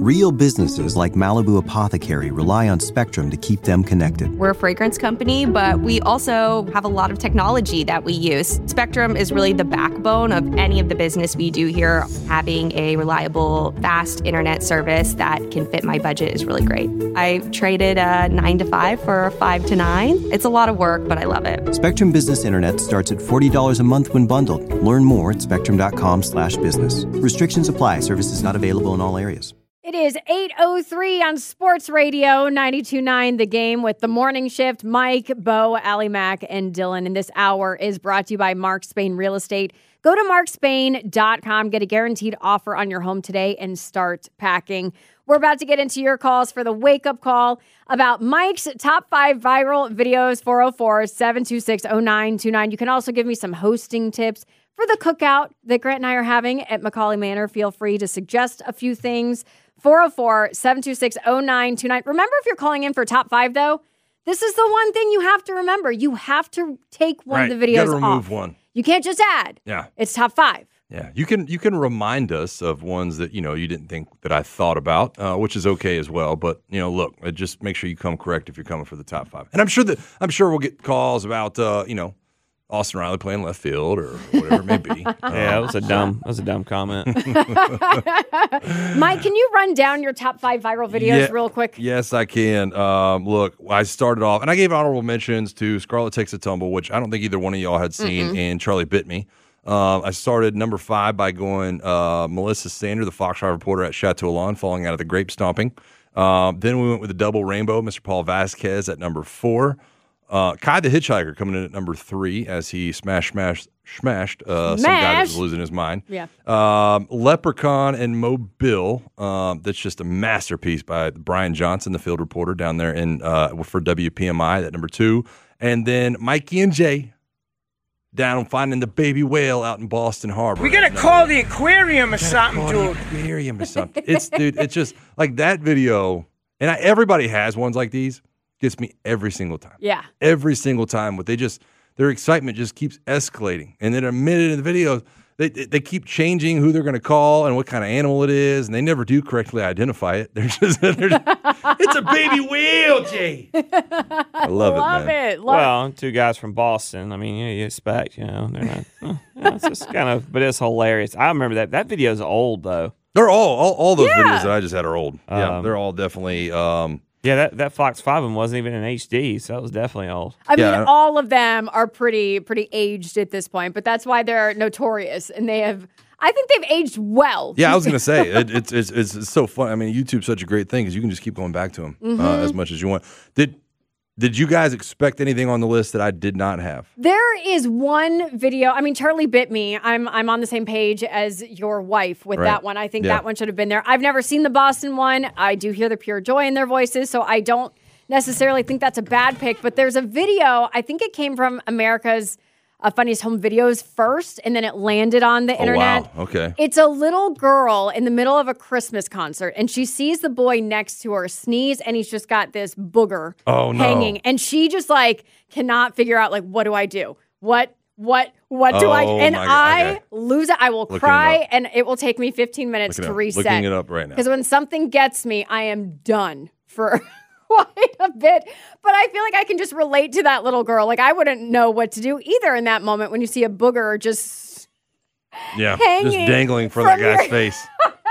Real businesses like Malibu Apothecary rely on Spectrum to keep them connected. We're a fragrance company, but we also have a lot of technology that we use. Spectrum is really the backbone of any of the business we do here. Having a reliable, fast internet service that can fit my budget is really great. I traded a 9 to 5 for a 5 to 9. It's a lot of work, but I love it. Spectrum Business Internet starts at $40 a month when bundled. Learn more at spectrum.com/business. Restrictions apply. Services not available in all areas. It is 8:03 on Sports Radio 92.9 The Game with the morning shift. Mike, Bo, Allie Mack, and Dylan. And this hour is brought to you by Mark Spain Real Estate. Go to markspain.com, get a guaranteed offer on your home today, and start packing. We're about to get into your calls for the wake-up call about Mike's top 5 viral videos, 404-726-0929. You can also give me some hosting tips for the cookout that Grant and I are having at Macaulay Manor. Feel free to suggest a few things. 404-726-0929. Remember, if you're calling in for top 5, though, this is the one thing you have to remember. You have to take one of the videos off. You got to remove one. You can't just add. Yeah. It's top 5. Yeah. You can remind us of ones that, you didn't think that I thought about, which is okay as well. But, look, just make sure you come correct if you're coming for the top 5. And I'm sure we'll get calls about, Austin Riley playing left field or whatever it may be. Yeah, that was a dumb comment. Mike, can you run down your top 5 viral videos real quick? Yes, I can. Look, I started off, and I gave honorable mentions to Scarlett Takes a Tumble, which I don't think either one of y'all had seen, and Charlie Bit Me. I started number 5 by going Melissa Sander, the Foxfire reporter at Chateau Lawn, falling out of the grape stomping. Then we went with the double rainbow, Mr. Paul Vasquez at number 4. Kai the Hitchhiker coming in at number 3 as he smashed some guy that was losing his mind. Yeah. Leprechaun and Mobile. That's just a masterpiece by Brian Johnson, the field reporter down there for WPMI at number 2. And then Mikey and Jay down finding the baby whale out in Boston Harbor. We gotta call the aquarium or something, dude. Aquarium or something. It's just like that video. And everybody has ones like these. Gets me every single time. Yeah. Every single time. Their excitement just keeps escalating. And then a minute in the video, they keep changing who they're going to call and what kind of animal it is, and they never do correctly identify it. They're just it's a baby whale, Jay. I love it, man. Well, 2 guys from Boston. I mean, you expect, they're not. It's just kind of, but it's hilarious. I remember that. That video's old, though. They're all those videos that I just had are old. They're all definitely. Yeah, that Fox 5 one wasn't even in HD, so that was definitely old. I mean, all of them are pretty aged at this point, but that's why they're notorious, and I think they've aged well. Yeah, I was going to say, it's so fun. I mean, YouTube's such a great thing because you can just keep going back to them as much as you want. Did you guys expect anything on the list that I did not have? There is one video. I mean, Charlie Bit Me. I'm on the same page as your wife with that one. I think that one should have been there. I've never seen the Boston one. I do hear the pure joy in their voices, so I don't necessarily think that's a bad pick. But there's a video. I think it came from America's Funniest Home Videos first, and then it landed on the internet. Wow. Okay. It's a little girl in the middle of a Christmas concert, and she sees the boy next to her sneeze, and he's just got this booger hanging. And she just cannot figure out what do I do? What do I do? And I lose it. I will cry, and it will take me 15 minutes to reset. Looking it up right now. Because when something gets me, I am done for quite a bit. But I feel like I can just relate to that little girl. I wouldn't know what to do either in that moment when you see a booger just hanging just dangling from that guy's face.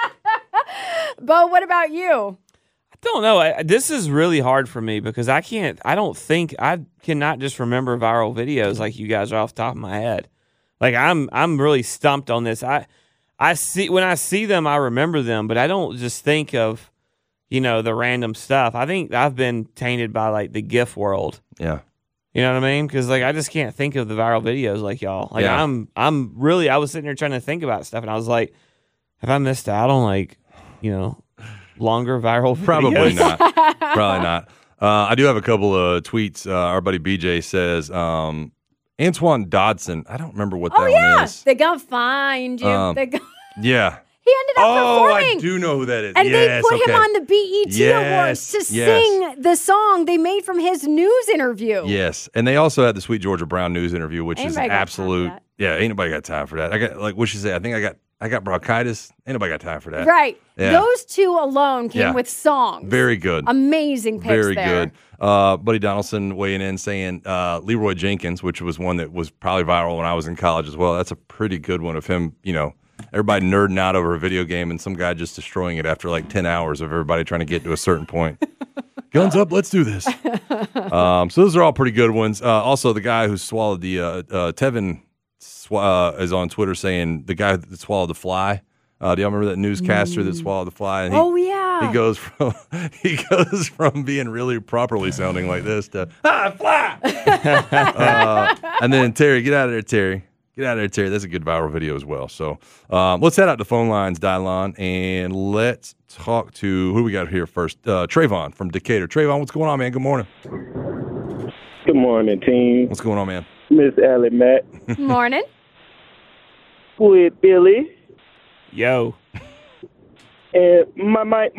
Bo, what about you? I don't know. This is really hard for me because I cannot just remember viral videos like you guys are off the top of my head. I'm really stumped on this. When I see them, I remember them, but I don't just think of the random stuff. I think I've been tainted by the GIF world. Yeah. You know what I mean? Because I just can't think of the viral videos like y'all. I'm really, I was sitting there trying to think about stuff, and I was like, have I missed out on longer viral videos? Probably not. Probably not. I do have a couple of tweets. Our buddy BJ says, Antoine Dodson. I don't remember what that one is. They're going to find you. Yeah. He ended up performing. I do know who that is. And they put him on the BET Awards to sing the song they made from his news interview. Yes. And they also had the Sweet Georgia Brown news interview, which is absolute. Yeah, ain't nobody got time for that. I got, what she say? I think I got I got bronchitis. Ain't nobody got time for that. Right. Yeah. Those two alone came Yeah. with songs. Very good. Amazing picks Very there. good. Buddy Donaldson weighing in saying Leroy Jenkins, which was one that was probably viral when I was in college as well. That's a pretty good one of him, everybody nerding out over a video game and some guy just destroying it after like 10 hours of everybody trying to get to a certain point. Guns up, let's do this. So those are all pretty good ones. Also, the guy who swallowed the Tevin is on Twitter saying the guy that swallowed the fly. Do y'all remember that newscaster that swallowed the fly? And Yeah. He goes from being really properly sounding like this to fly. And then Terry, get out of there, Terry. Get out of there, Terry. That's a good viral video as well. So let's head out to phone lines, Dylon, and let's talk to who we got here first. Trayvon from Decatur. Trayvon, what's going on, man? Good morning. Good morning, team. What's going on, man? Miss Allie Mack. Morning. With Billy. Yo. And Mike.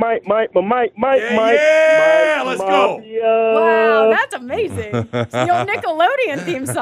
Yeah, let's go. Wow, that's amazing. It's the old Nickelodeon theme song.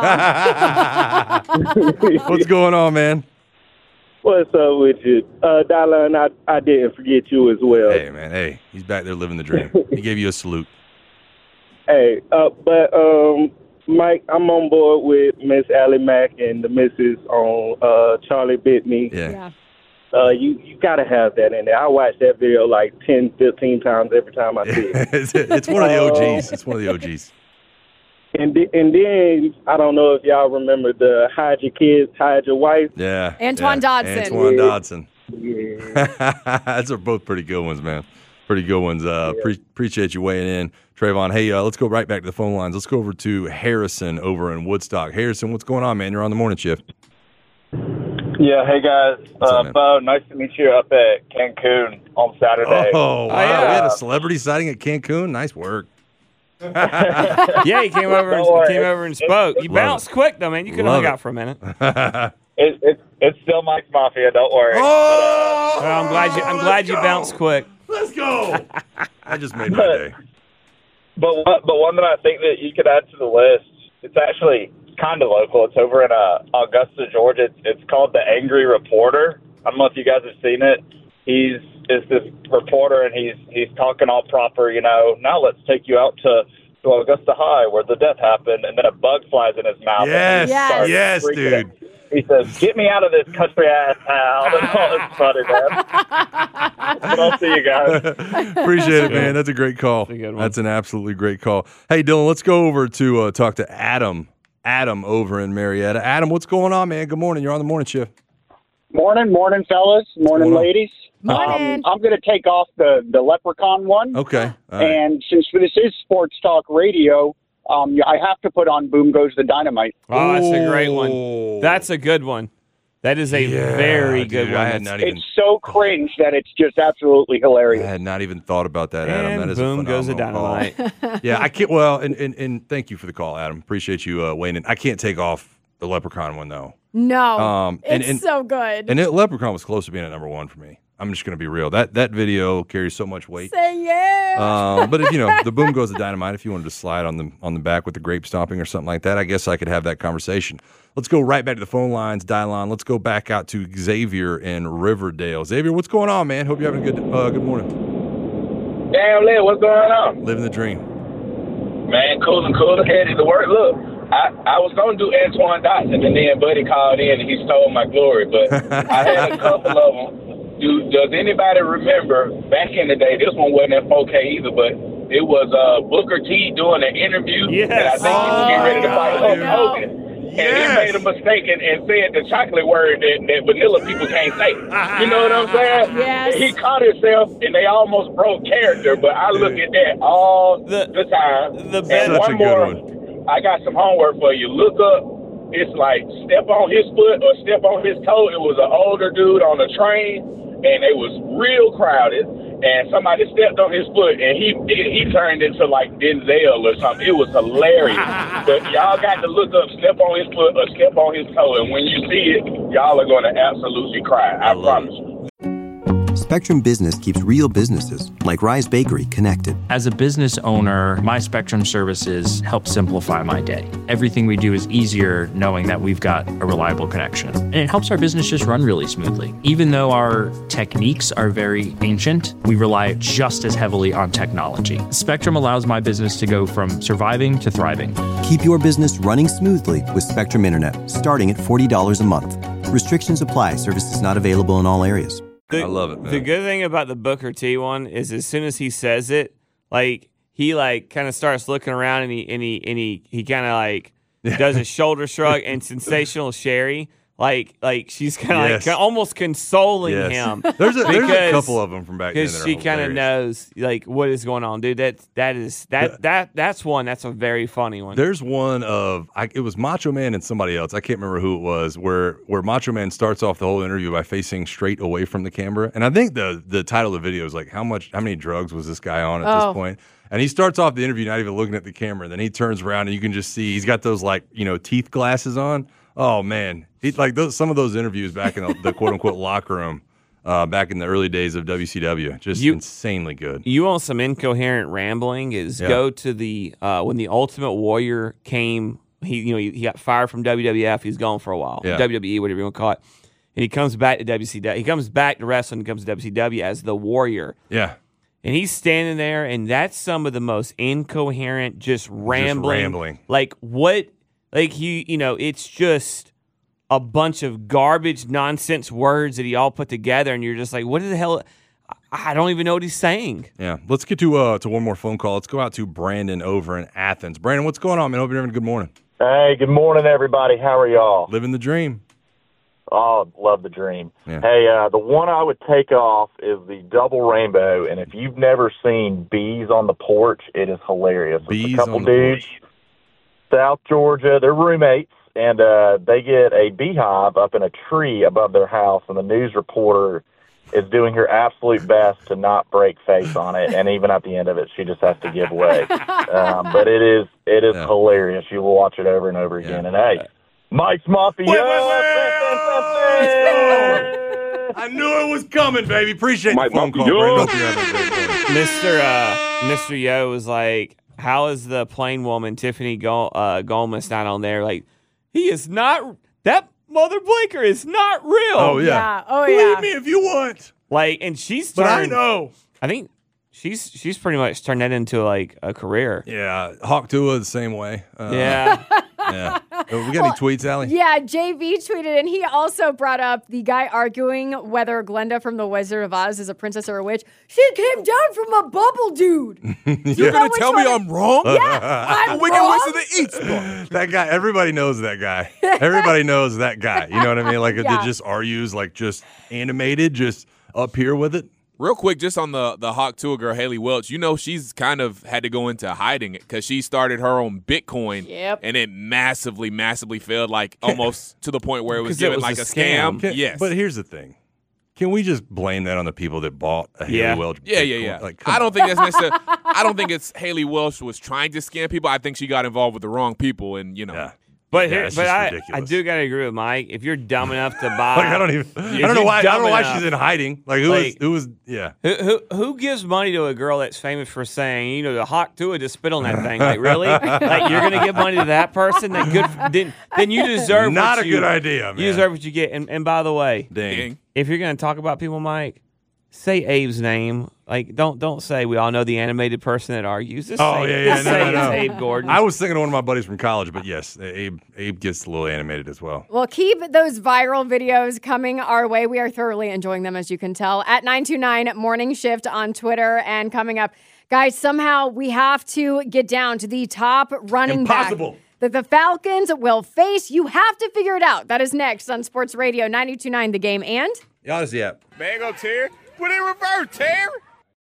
What's going on, man? What's up with you? Dylan, I didn't forget you as well. Hey, man. Hey, he's back there living the dream. He gave you a salute. Hey, but Mike, I'm on board with Miss Allie Mack and the missus on Charlie Bit Me. Yeah. You got to have that in there. I watch that video like 10, 15 times every time I see it. It's one of the OGs. It's one of the OGs. And then, I don't know if y'all remember the Hide Your Kids, Hide Your Wife. Yeah. Antoine Dodson. Antoine Dodson. Yeah. Those are both pretty good ones, man. Pretty good ones. Appreciate you weighing in. Trayvon, hey, let's go right back to the phone lines. Let's go over to Harrison over in Woodstock. Harrison, what's going on, man? You're on the morning shift. Yeah, hey guys. Bo, nice to meet you up at Cancun on Saturday. Oh, wow. yeah. We had a celebrity sighting at Cancun. Nice work. Yeah, he came over and spoke. You bounced quick though, man. You could have hung out for a minute. It's still Mike's Mafia. Don't worry. Oh, Well, I'm glad you bounced quick. Let's go. I just made my day. But one that I think that you could add to the list, it's actually kind of local. It's over in Augusta, Georgia. It's called The Angry Reporter. I don't know if you guys have seen it. He's this reporter, and he's talking all proper, now let's take you out to Augusta High where the death happened, and then a bug flies in his mouth. Yes, dude. He says, "Get me out of this country-ass town." It's funny, man. But I'll see you guys. Appreciate it, man. That's a great call. That's a good one. That's an absolutely great call. Hey, Dylan, let's go over to talk to Adam. Adam over in Marietta. Adam, what's going on, man? Good morning. You're on the morning shift. Morning, fellas. Morning, ladies. Morning. I'm going to take off the Leprechaun one. Okay. All right. And since this is Sports Talk Radio, I have to put on Boom Goes the Dynamite. Oh, that's a great one. That's a good one. That is a very good one. I had not even, It's so cringe that it's just absolutely I hilarious. had not even thought about that, Adam. And That is boom a goes the phenomenal call. dynamite. Yeah, I can't. Well, and thank you for the call, Adam. Appreciate you weighing in. I can't take off the Leprechaun one though. No. and So good. And Leprechaun was close to being at number one for me. I'm just going to be real. That video carries so much weight. Say yeah. But if the boom goes the dynamite. If you wanted to slide on the back with the grape stomping or something like that, I guess I could have that conversation. Let's go right back to the phone lines, Dylon. Let's go back out to Xavier in Riverdale. Xavier, what's going on, man? Hope you're having a good morning. Damn, Lynn, what's going on? Living the dream. Man, cool headed to work. Look, I was going to do Antoine Dodson, and then Buddy called in and he stole my glory, but I had a couple of them. Does anybody remember back in the day, this one wasn't in 4K either, but it was Booker T doing an interview. Yes. And I think he was getting ready to fight Hulk Hogan. And he made a mistake and said the chocolate word that vanilla people can't say. You know what I'm saying? Yes. He caught himself, and they almost broke character, but I look at that all the time. the And best- Such a one good more, one. I got some homework for you. Look up, it's like step on his foot or step on his toe. It was an older dude on a train, and it was real crowded. And somebody stepped on his foot, and he turned into like Denzel or something. It was hilarious. But y'all got to look up step on his foot or step on his toe, and when you see it, y'all are going to absolutely cry. I promise you. Spectrum Business keeps real businesses, like Rise Bakery, connected. As a business owner, my Spectrum services help simplify my day. Everything we do is easier knowing that we've got a reliable connection. And it helps our business just run really smoothly. Even though our techniques are very ancient, we rely just as heavily on technology. Spectrum allows my business to go from surviving to thriving. Keep your business running smoothly with Spectrum Internet, starting at $40 a month. Restrictions apply. Services not available in all areas. I love it, man. The good thing about the Booker T one is as soon as he says it, like he like kind of starts looking around and he kind of like does a shoulder shrug and sensational Sherry. Like she's kind of like almost consoling him. There's a couple of them from back then because she kind of knows like what is going on, dude. That's one. That's a very funny one. There's one of it was Macho Man and somebody else. I can't remember who it was. Where Macho Man starts off the whole interview by facing straight away from the camera, and I think the title of the video is like how many drugs was this guy on at this point? And he starts off the interview not even looking at the camera. And then he turns around and you can just see he's got those teeth glasses on. Oh man, some of those interviews back in the quote unquote locker room, back in the early days of WCW, just insanely good. You want some incoherent rambling? Go to the when the Ultimate Warrior came. He got fired from WWF. He's gone for a while. WWE, whatever you want to call it. And he comes back to WCW. He comes back to wrestling and comes to WCW as the Warrior. Yeah. And he's standing there, and that's some of the most incoherent, just rambling. Like what? Like it's just a bunch of garbage, nonsense words that he all put together, and you're just like, what the hell? I don't even know what he's saying. Yeah, let's get to one more phone call. Let's go out to Brandon over in Athens. Brandon, what's going on, man? Hope you're having a good morning. Hey, good morning, everybody. How are y'all? Living the dream. Oh, love the dream. Yeah. Hey, the one I would take off is the double rainbow, and if you've never seen bees on the porch, it is hilarious. Bees it's a couple on the dudes. porch. South Georgia, they're roommates, and they get a beehive up in a tree above their house, and the news reporter is doing her absolute best to not break face on it, and even at the end of it, she just has to give way. But it is hilarious. You will watch it over and over again. And hey, Mike's Mafia! I knew it was coming, baby. Appreciate the phone call, Brandon. Mr. Yo was like, how is the plain woman, Tiffany Gomez, not on there? Like, he is not, that Mother Blinker is not real. Oh, yeah. Believe me if you want. Like, and she's But I know. I think she's pretty much turned that into like a career. Yeah. Hawk Tua the same way. Yeah. Yeah. We got any tweets, Allie? Yeah, JV tweeted, and he also brought up the guy arguing whether Glenda from The Wizard of Oz is a princess or a witch. She came down from a bubble, dude. You're going to tell me I'm wrong? Yeah, I'm Wicked wrong. Wizard of Eats book. That guy, everybody knows that guy. Everybody knows that guy. You know what I mean? Like, Yeah. it just argues, like, just animated, just up here with it. Real quick, just on the Hawk Tua girl, Haley Welch, she's kind of had to go into hiding it because she started her own Bitcoin. Yep. And it massively, massively failed, like almost to the point where it was 'Cause it given was like a a scam. scam. Yes. But here's the thing. Can we just blame that on the people that bought a Haley Welch? Yeah. Bitcoin? Like, come I don't think that's necessarily. I don't think it's Haley Welch was trying to scam people. I think she got involved with the wrong people, and Yeah. But Yeah, it's but just I ridiculous. do gotta agree with Mike. If you're dumb enough to buy, Like, I don't know why she's in hiding. Like, who was yeah. Who gives money to a girl that's famous for saying, the Hawk Tua just spit on that thing? Like, really? Like, you're gonna give money to that person? That good? Then you deserve. Not what a you, good idea, man. You deserve what you get. And by the way, Dang. if you're gonna talk about people, Mike, say Abe's name. Like, don't say we all know the animated person that argues. Just say No. it's Abe Gordon. I was thinking of one of my buddies from college, but yes, Abe gets a little animated as well. Well, keep those viral videos coming our way. We are thoroughly enjoying them, as you can tell, at 929 Morning Shift on Twitter. And coming up, guys, somehow we have to get down to the top running Impossible. back that the Falcons will face. You have to figure it out. That is next on Sports Radio 92.9 The Game and The Odyssey app. Mango Terry, put in reverse, Terry.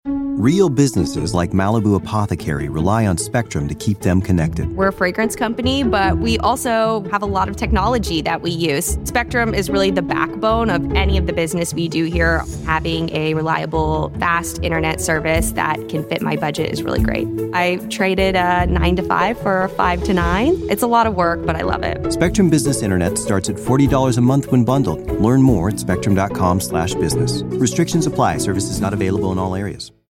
Real businesses like Malibu Apothecary rely on Spectrum to keep them connected. We're a fragrance company, but we also have a lot of technology that we use. Spectrum is really the backbone of any of the business we do here. Having a reliable, fast internet service that can fit my budget is really great. I traded a 9 to 5 for a 5 to 9. It's a lot of work, but I love it. Spectrum Business Internet starts at $40 a month when bundled. Learn more at spectrum.com/business. Restrictions apply. Services not available in all areas.